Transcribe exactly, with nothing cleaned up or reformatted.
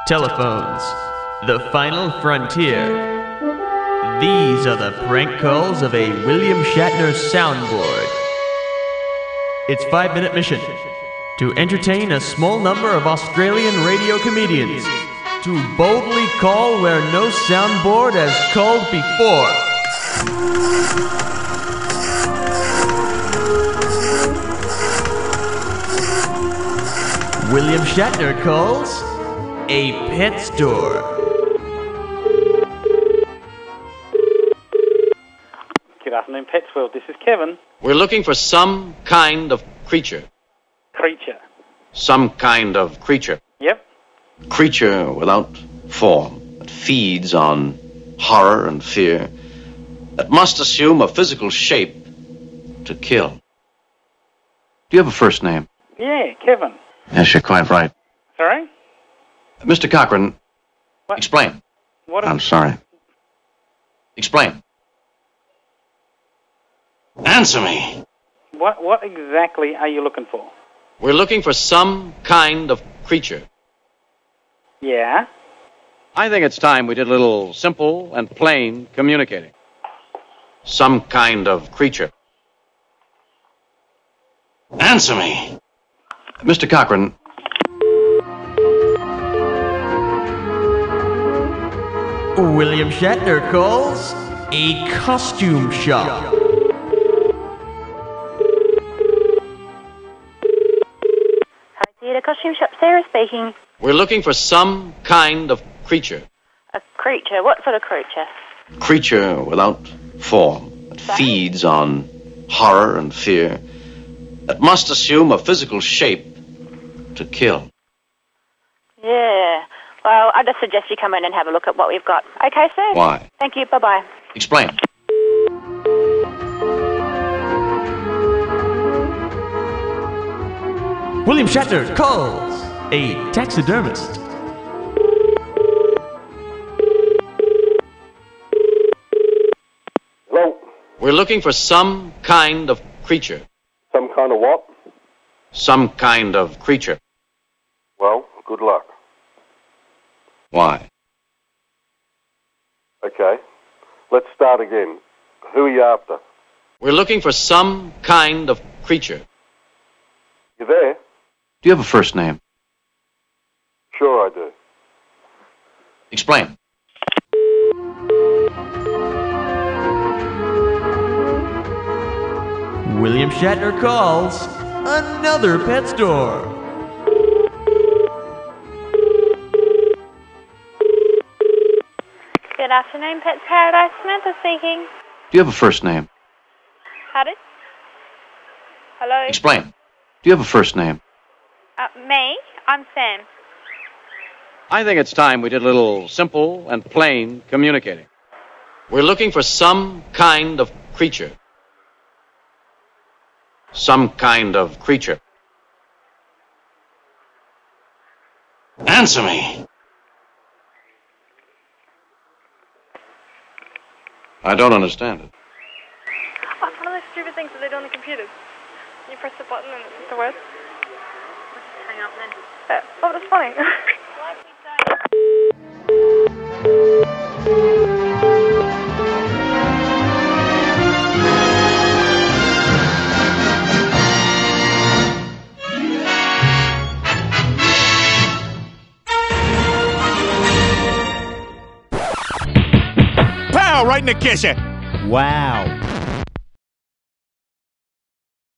Telephones, the final frontier. These are the prank calls of a William Shatner soundboard. Its five-minute mission: to entertain a small number of Australian radio comedians, to boldly call where no soundboard has called before. William Shatner calls a pet store. Good afternoon, Pets World. This is Kevin. We're looking for some kind of creature. Creature. Some kind of creature. Yep. Creature without form, that feeds on horror and fear, that must assume a physical shape to kill. Do you have a first name? Yeah, Kevin. Yes, you're quite right. Sorry? Mister Cochran, What? explain. What is... I'm sorry. Explain. Answer me. What, what exactly are you looking for? We're looking for some kind of creature. Yeah? I think it's time we did a little simple and plain communicating. Some kind of creature. Answer me. Mister Cochran. William Shatner calls a costume shop. Hi, Theatre Costume Shop, Sarah speaking. We're looking for some kind of creature. A creature? What sort of creature? Creature without form, that Sorry? feeds on horror and fear, that must assume a physical shape to kill. Yeah. Well, I just suggest you come in and have a look at what we've got. Okay, sir? Why? Thank you. Bye-bye. Explain. William Shatner calls a taxidermist. Hello? We're looking for some kind of creature. Some kind of what? Some kind of creature. Well, good luck. Why? Okay. Let's start again. Who are you after? We're looking for some kind of creature. You there? Do you have a first name? Sure I do. Explain. William Shatner calls another pet store. Good afternoon, Pets Paradise. Samantha speaking. Do you have a first name? Pardon? Hello? Explain. Do you have a first name? Uh, me? I'm Sam. I think it's time we did a little simple and plain communicating. We're looking for some kind of creature. Some kind of creature. Answer me. I don't understand it. Oh, it's one of those stupid things that they do on the computers. You press the button and it's the word. Hang up then. Yeah. Oh, that's funny. Pow! Right in the kitchen. Wow.